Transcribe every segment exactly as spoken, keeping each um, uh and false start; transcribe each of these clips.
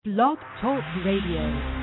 Blog Talk Radio.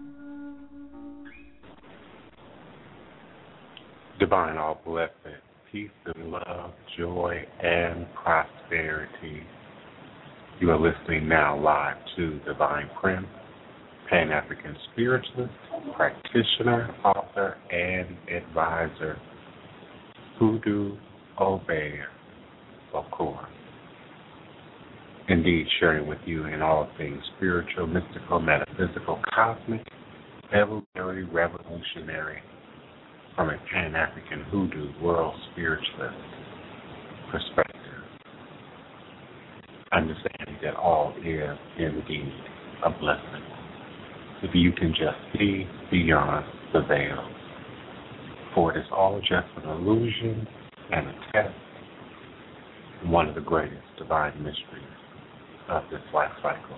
Divine All Blessed peace and love, joy and prosperity. You are listening now live to Divine Prince, Pan-African spiritualist, practitioner, author, and advisor, Hoodoo Obeah Bokor. Indeed, sharing with you in all things spiritual, mystical, metaphysical, cosmic, evolutionary, revolutionary, from a Pan-African Hoodoo world spiritualist perspective. Understanding that all is indeed a blessing. If you can just see beyond the veil. For it is all just an illusion and a test, one of the greatest divine mysteries of this life cycle.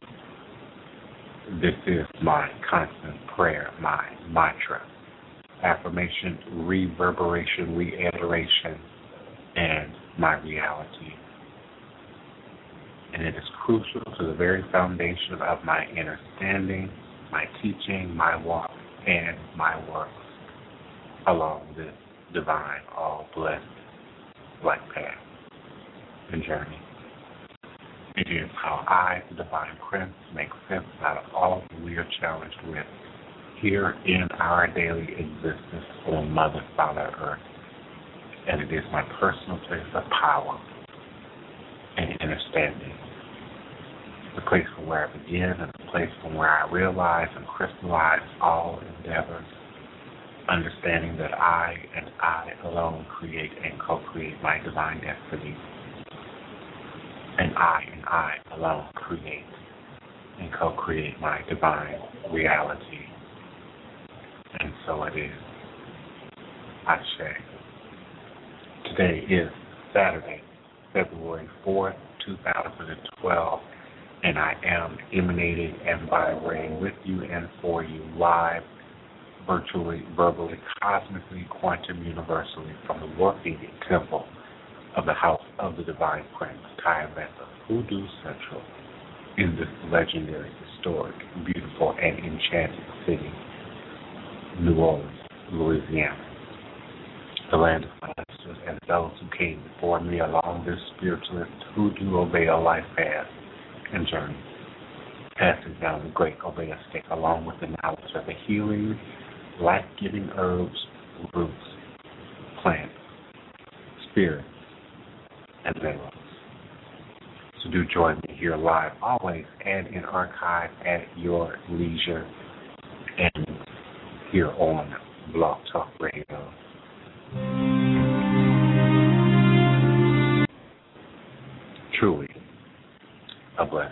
This is my constant prayer, my mantra, affirmation, reverberation, reiteration, and my reality. And it is crucial to the very foundation of my understanding, my teaching, my walk, and my works along this divine, all-blessed life path and journey. It is how I, the Divine Prince, make sense out of all that we are challenged with here in our daily existence on Mother, Father, Earth. And it is my personal place of power and understanding. The place from where I begin and the place from where I realize and crystallize all endeavors, understanding that I and I alone create and co-create my divine destiny. And I and I alone create and co-create my divine reality. And so it is. Ashe. Today is Saturday, February fourth, two thousand twelve, and I am emanating and vibrating with you and for you live, virtually, verbally, cosmically, quantum, universally from the working temple of the House of the Divine Prince, Tayabetha, Hoodoo Central, in this legendary, historic, beautiful, and enchanted city, New Orleans, Louisiana, the land of my ancestors and those who came before me along this spiritualist Hoodoo Obeah life path and journey, passing down the great Obeah stick along with the knowledge of the healing, life-giving herbs, roots, plants, spirits, and minerals. So do join me here live always and in archive at your leisure and here on Blog Talk Radio. Truly a blessing.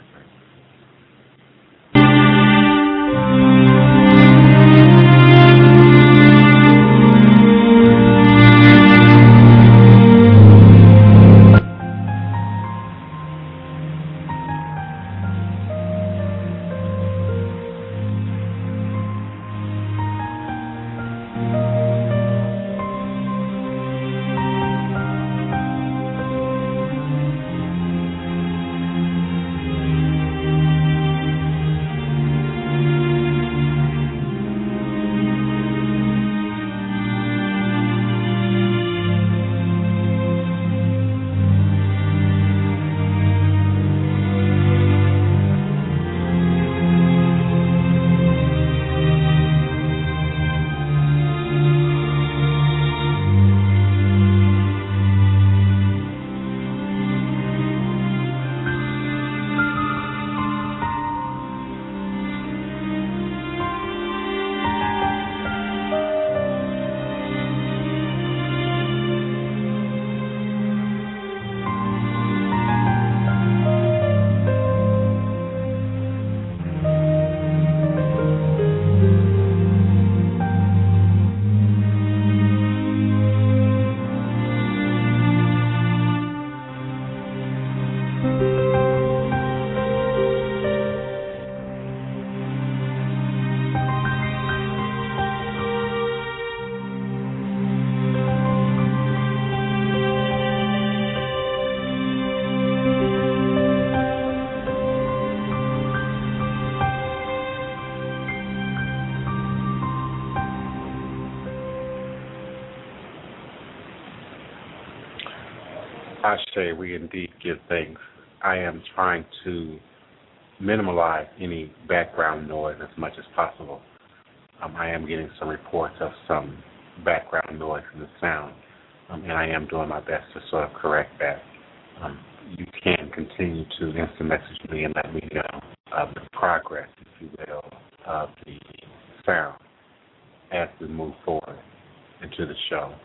Ashe, we indeed give thanks. I am trying to minimize any background noise as much as possible. Um, I am getting some reports of some background noise in the sound, um, and I am doing my best to sort of correct that. Um, you can continue to instant message me and let me know of the progress, if you will, of the sound as we move forward into the show.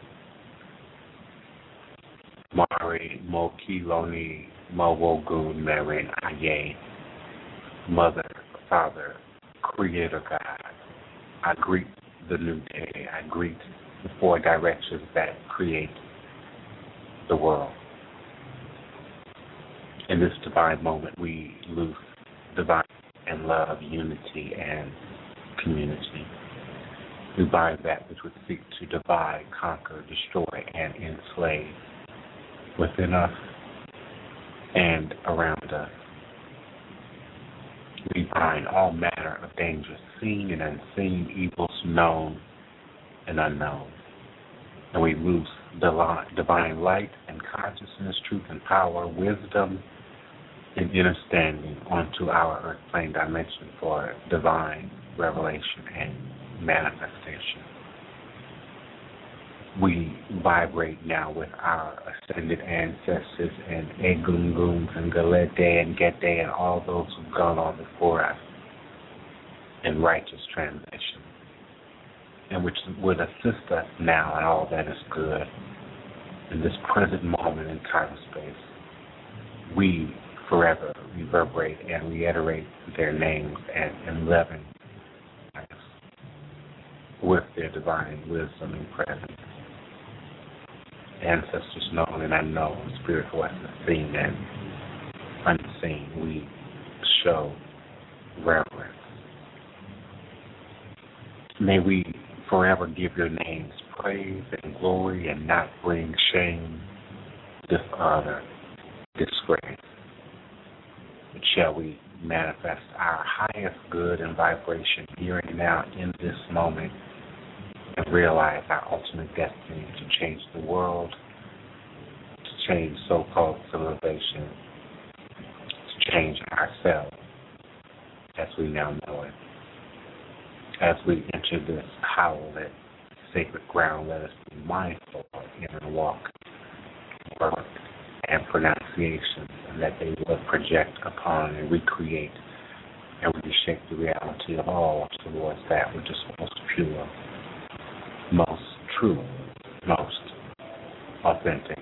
Mari Moki Loni Mowogun Mary Aye, Mother, Father, Creator God, I greet the new day. I greet the four directions that create the world. In this divine moment, we loose divine and love, unity, and community. We bind that which would seek to divide, conquer, destroy, and enslave within us and around us. We bind all manner of dangers, seen and unseen, evils known and unknown. And we loose divine light and consciousness, truth and power, wisdom and understanding onto our earth plane dimension for divine revelation and manifestation. We vibrate now with our ascended ancestors and Egunguns and Galede and Gede and all those who've gone on before us in righteous transition, and which would assist us now in all that is good. In this present moment in time and space, we forever reverberate and reiterate their names and enliven us with their divine wisdom and presence. Ancestors known and unknown, spiritual essence seen and unseen, we show reverence. May we forever give your names praise and glory and not bring shame, dishonor, disgrace. But shall we manifest our highest good and vibration here and now in this moment and realize our ultimate destiny to change the world, to change so-called civilization, to change ourselves as we now know it. As we enter this hallowed, sacred ground, let us be mindful of inner walk, work, and pronunciations, and that they will project upon and recreate and reshape the reality of all towards that which is most pure, most true, most authentic.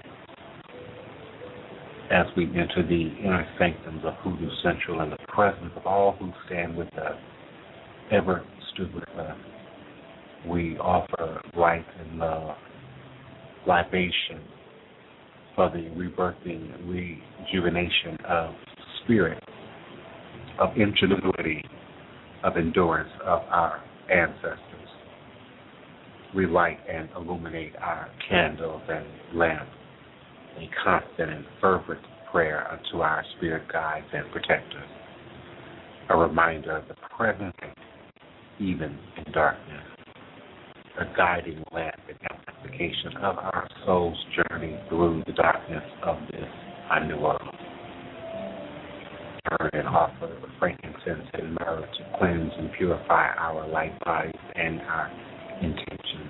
As we enter the inner sanctums of Hoodoo Central in the presence of all who stand with us, ever stood with us, we offer light and love, libation for the rebirthing, rejuvenation of spirit, of ingenuity, of endurance of our ancestors. We light and illuminate our candles and lamps, a constant and fervent prayer unto our spirit guides and protectors, a reminder of the presence even in darkness, a guiding lamp and amplification of our soul's journey through the darkness of this new world. Burn and offer the frankincense and myrrh to cleanse and purify our light bodies and our intentions.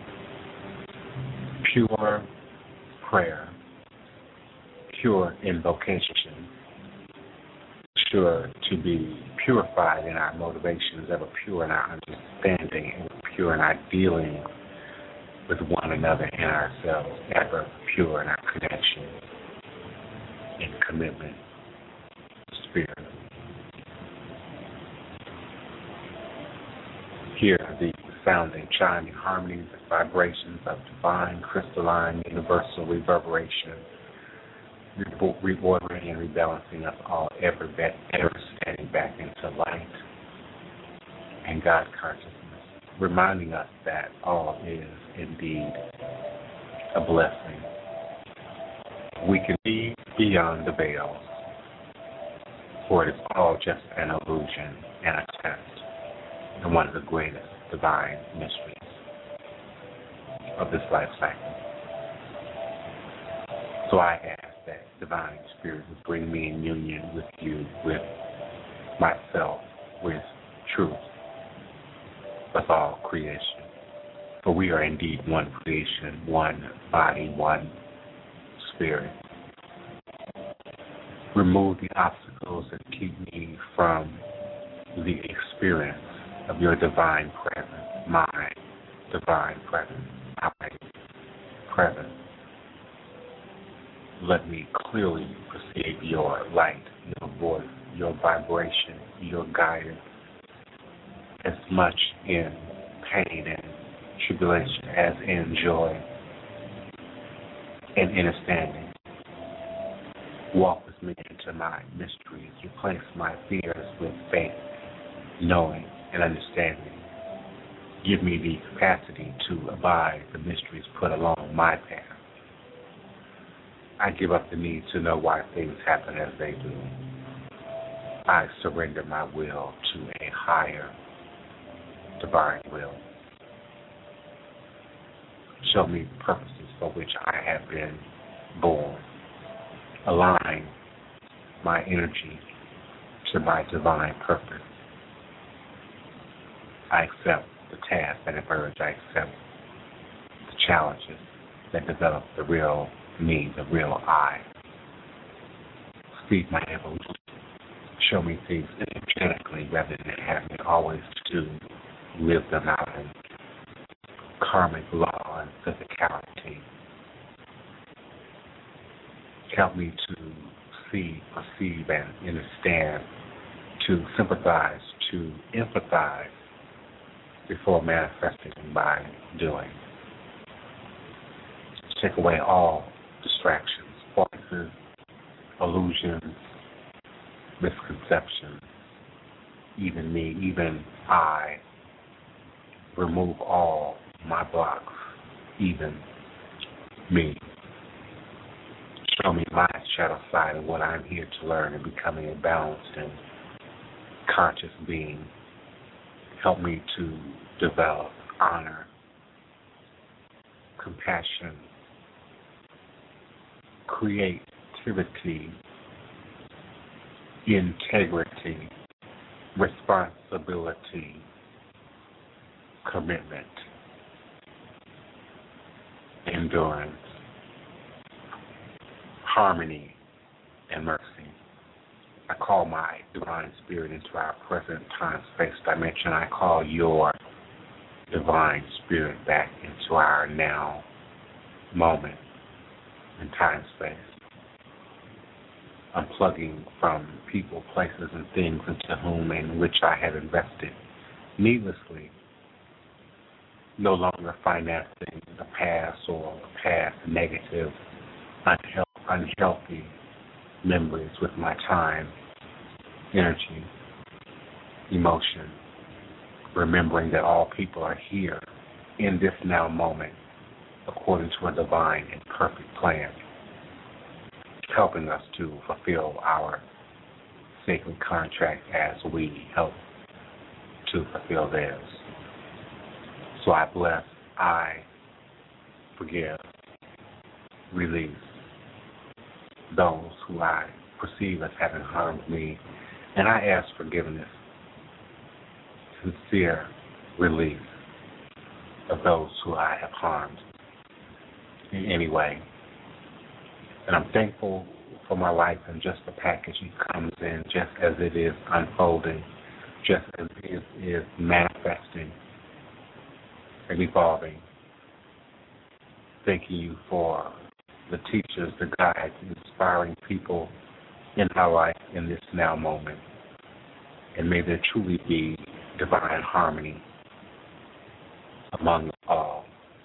Pure prayer, pure invocation, sure to be purified in our motivations, ever pure in our understanding, and pure in our dealing with one another and ourselves, ever pure in our connection and commitment to spirit. Hear the sounding, chiming harmonies and vibrations of divine, crystalline, universal reverberation, reordering and rebalancing us all, ever, ever standing back into light and God consciousness, reminding us that all is indeed a blessing. We can be beyond the veil, for it is all just an illusion and a test, and one of the greatest divine mysteries of this life cycle. So I ask that Divine Spirit, bring me in union with you, with myself, with truth, with all creation. For we are indeed one creation, one body, one spirit. Remove the obstacles that keep me from the experience of your divine presence, my divine presence, my presence. Let me clearly perceive your light, your voice, your vibration, your guidance, as much in pain and tribulation as in joy and understanding. Walk with me into my mysteries. Replace my fears with faith, knowing and understanding. Give me the capacity to abide the mysteries put along my path. I give up the need to know why things happen as they do. I surrender my will to a higher divine will. Show me the purposes for which I have been born. Align my energy to my divine purpose. I accept the task that emerge. I accept the challenges that develop the real me, the real I. Speed my evolution. Show me things energetically rather than having always to live them out in karmic law and physicality. Help me to see, perceive, and understand, to sympathize, to empathize before manifesting by doing. Take away all distractions, voices, illusions, misconceptions, even me, even I. Remove all my blocks, even me. Show me my shadow side of what I'm here to learn and becoming a balanced and conscious being. Help me to develop honor, compassion, creativity, integrity, responsibility, commitment, endurance, harmony, and mercy. I call my divine spirit into our present time, space, dimension. I call your divine spirit back into our now moment in time, space. Unplugging from people, places, and things into whom and which I have invested needlessly. No longer financing the past or past negative, unhealthy memories with my time, energy, emotion. Remembering that all people are here in this now moment according to a divine and perfect plan, helping us to fulfill our sacred contract as we help to fulfill theirs. So I bless, I forgive, release those who I perceive as having harmed me, and I ask forgiveness, sincere release of those who I have harmed in any way. And I'm thankful for my life and just the package it comes in, just as it is unfolding, just as it is manifesting and evolving. Thanking you for the teachers, the guides, inspiring people in my life in this now moment. And may there truly be divine harmony among all.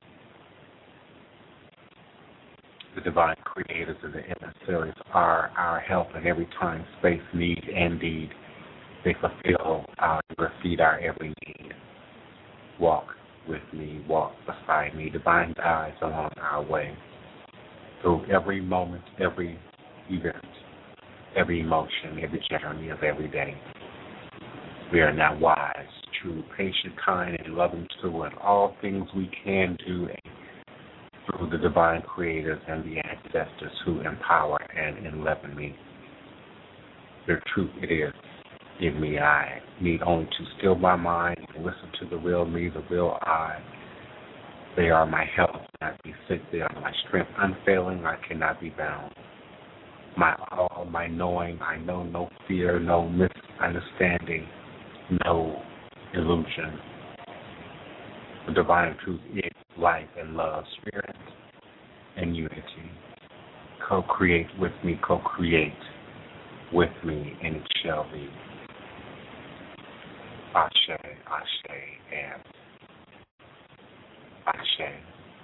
The divine creators and the emissaries are our help in every time, space, need, and deed. They fulfill our, feed our every need. Walk with me, walk beside me, divine guides along our way. Through every moment, every event, every emotion, every journey of every day. We are now wise, true, patient, kind, and loving too, and all things we can do through the divine creators and the ancestors who empower and enliven me. Their truth it is in me. I need only to still my mind and listen to the real me, the real I. They are my health, not be sick. They are my strength, unfailing. I cannot be bound. My all, my knowing. I know no fear, no misunderstanding, no illusion. The divine truth is life and love, spirit and unity. Co-create with me, co-create with me, and it shall be. Ashe, Ashe, and Ashe.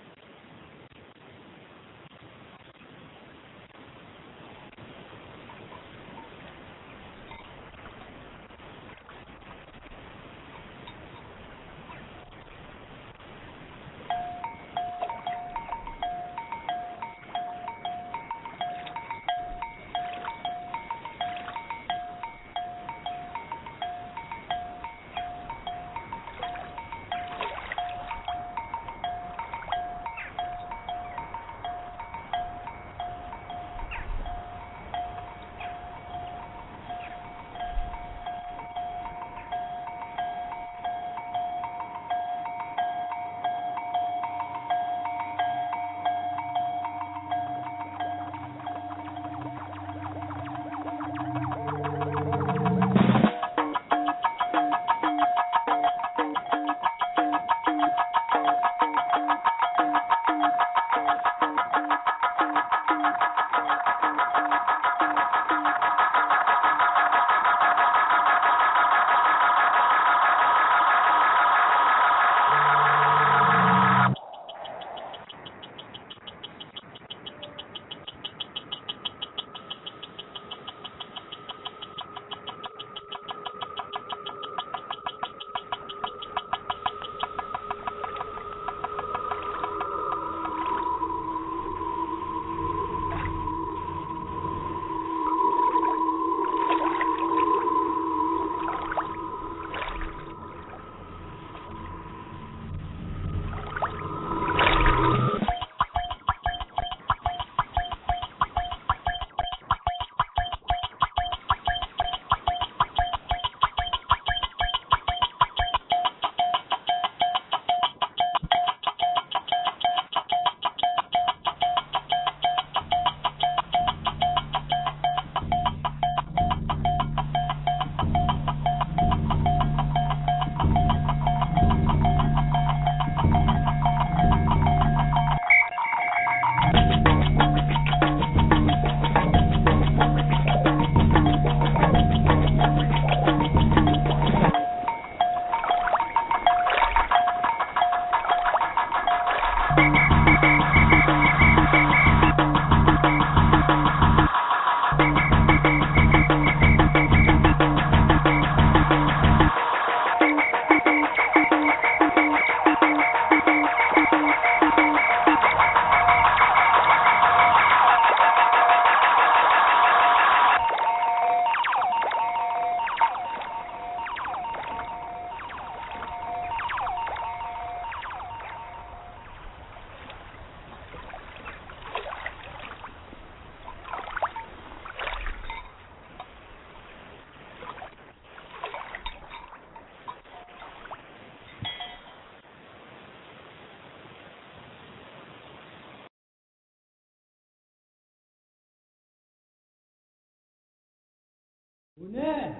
Honneur,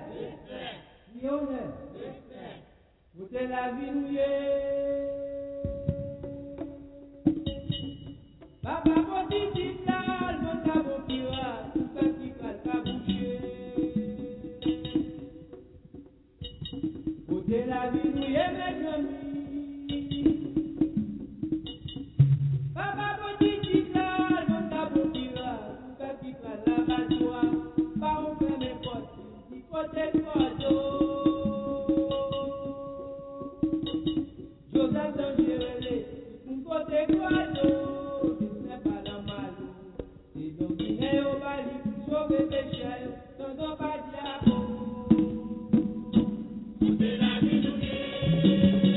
qui honneur, vous êtes la vie nouée. Papa, mon petit là, mon tabou qui va, tout ça qui va boucher. Vous êtes la vie nouée, mes amis. Papa, mon petit là, mon tabou qui va, tout ça qui va la joie. Pas au fait mes potes. Côté Guado, Joseph Dangerelé, côté Guado, c'est pas la malo. C'est donc qu'il est au Bali pour sauver les chiens, sans pas diabo. Côté la vie,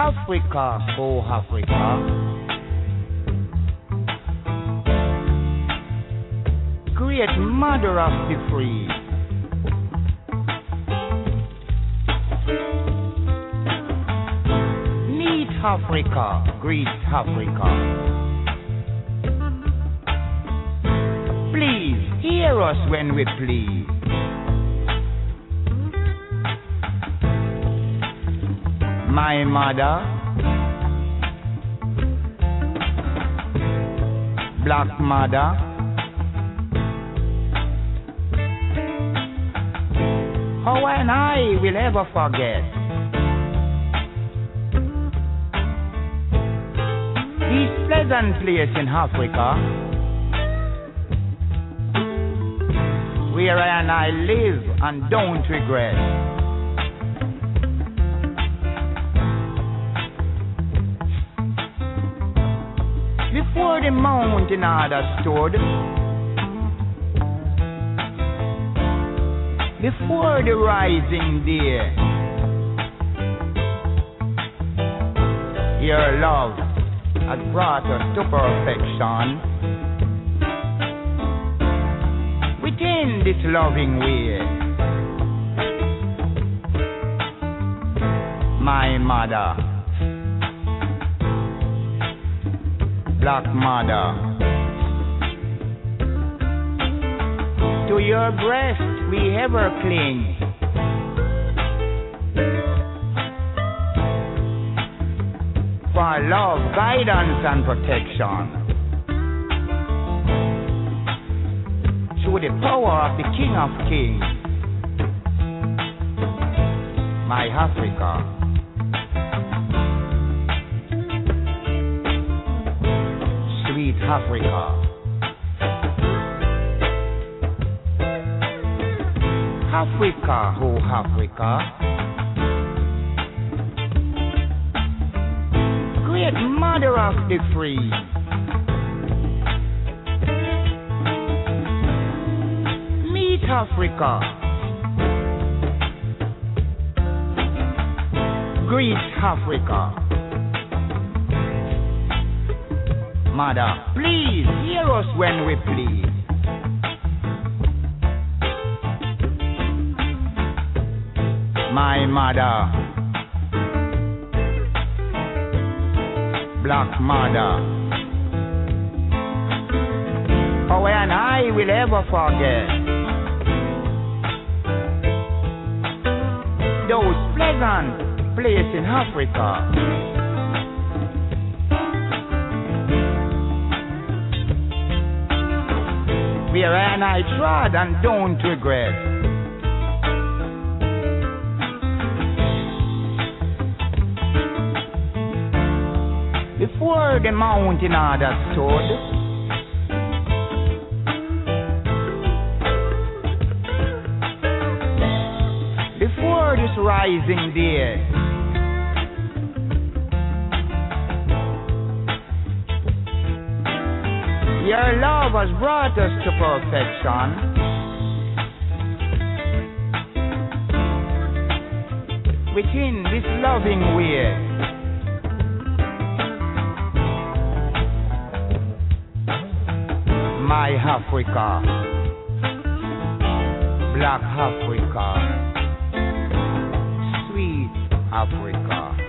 Africa, oh Africa, great mother of the free. Neat Africa, great Africa. Please hear us when we plead. My mother, black mother, how and I will ever forget this pleasant place in Africa where I and I live and don't regret. Before the mountain order stood, before the rising day, your love has brought us to perfection within this loving way. My mother, black mother, to your breast we ever cling. For love, guidance and protection, through the power of the King of Kings, my Africa. Sweet Africa. Africa, oh Africa, great mother of the free. Meet Africa, great Africa. Mother, please hear us when we plead. My mother, black mother, how and I will ever forget those pleasant places in Africa where I and I trod and don't regret. Before the mountain order stood, before this rising day, your love has brought us to perfection within this loving way. My Africa, black Africa, sweet Africa.